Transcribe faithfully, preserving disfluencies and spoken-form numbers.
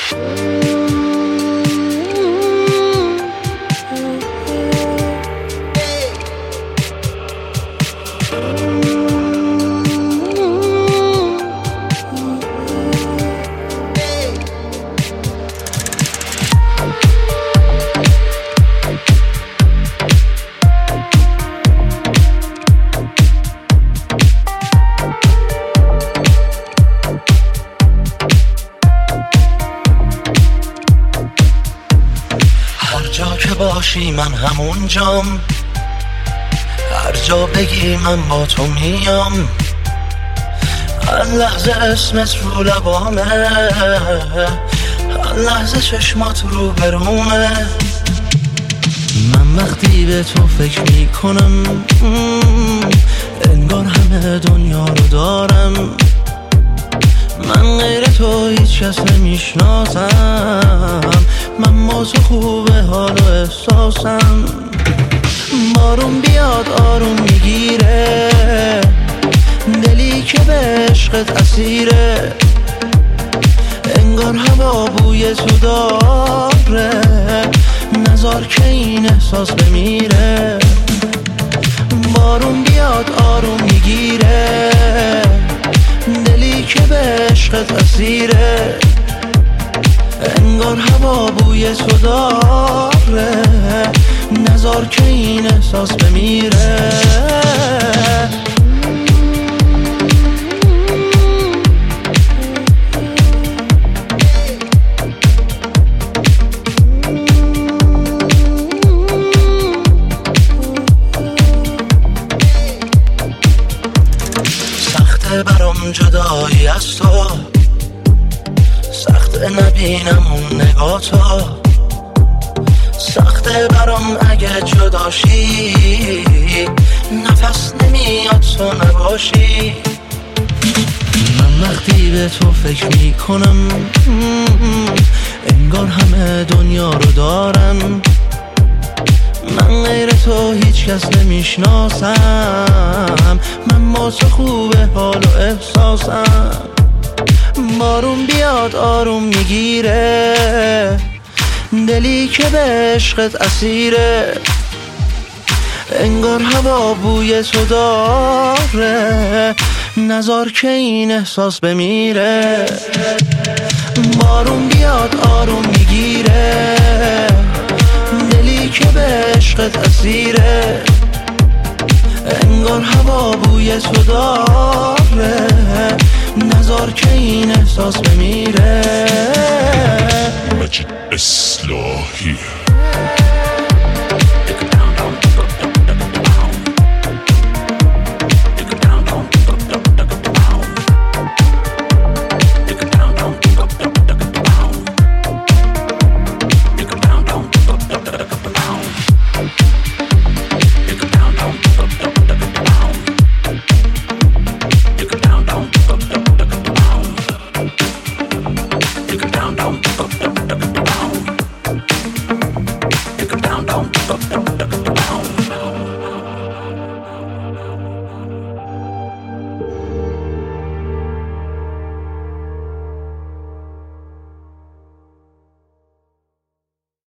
من همون جام، هر جا بگی من با تو میام، هر لحظه اسمت رو لبامه، هر لحظه چشمات رو برومه. من وقتی به تو فکر میکنم انگار همه دنیا رو دارم، من غیر تو هیچ کس نمیشناسم، من با تو خوبه حال و احساسم. بارون بیاد آروم میگیره دلی که به عشقت اسیره، انگار هوا بوی تو داره، نذار که این احساس بمیره. بارون بیاد آروم میگیره دلی که به عشقت اسیره، انگار هوا بوی تو داره، نذار که این احساس بمیره. سخته برام جدایی از تو، سخته نبینم اون نگاه تو، سخته برام اگه جداشی، نفس نمیاد تو نباشی. من وقتی به تو فکر میکنم انگار همه دنیا رو دارم، من غیر تو هیچ کس نمیشناسم، من با تو خوبه حال و احساسم. بارون بیاد آروم میگیره دلی که به عشقت اسیره، انگار هوا بوی تو داره، نذار که این احساس بمیره. بارون بیاد آروم میگیره دلی که به عشقت اسیره، انگار هوا بوی تو داره، نذار که این احساس بمیره. مجید اصلاحی Down, down,